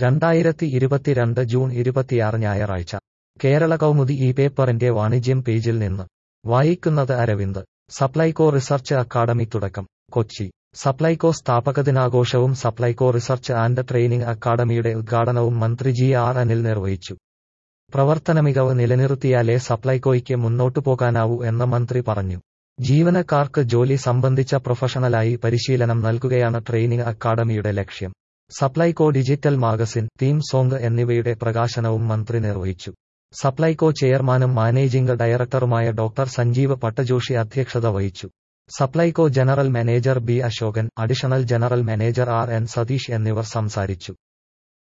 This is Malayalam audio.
2022 ജൂൺ 26 ഞായറാഴ്ച കേരള കൗമുദി ഈ പേപ്പറിന്റെ വാണിജ്യം പേജിൽ നിന്ന് വായിക്കുന്നത് അരവിന്ദ്. സപ്ലൈകോ റിസർച്ച് അക്കാഡമി തുടക്കം. കൊച്ചി. സപ്ലൈകോ സ്ഥാപകദിനാഘോഷവും സപ്ലൈകോ റിസർച്ച് ആൻഡ് ട്രെയിനിംഗ് അക്കാഡമിയുടെ ഉദ്ഘാടനവും മന്ത്രി ജി.ആർ. അനിൽ നിർവഹിച്ചു. പ്രവർത്തനമികവ് നിലനിർത്തിയാലേ സപ്ലൈകോയ്ക്ക് മുന്നോട്ടുപോകാനാവൂ എന്ന് മന്ത്രി പറഞ്ഞു. ജീവനക്കാർക്ക് ജോലി സംബന്ധിച്ച പ്രൊഫഷണലായി പരിശീലനം നൽകുകയാണ് ട്രെയിനിംഗ് അക്കാഡമിയുടെ ലക്ഷ്യം. Supplyco digital magazine, theme song എന്നിവയുടെ പ്രകാശനവും മന്ത്രി നിർവഹിച്ചു. സപ്ലൈകോ ചെയർമാനും മാനേജിംഗ് ഡയറക്ടറുമായ ഡോക്ടർ സഞ്ജീവ് പട്ടജോഷി അധ്യക്ഷത വഹിച്ചു. Supplyco general manager B. Ashokan, additional general manager R. N. Satheesh എന്നിവർ സംസാരിച്ചു.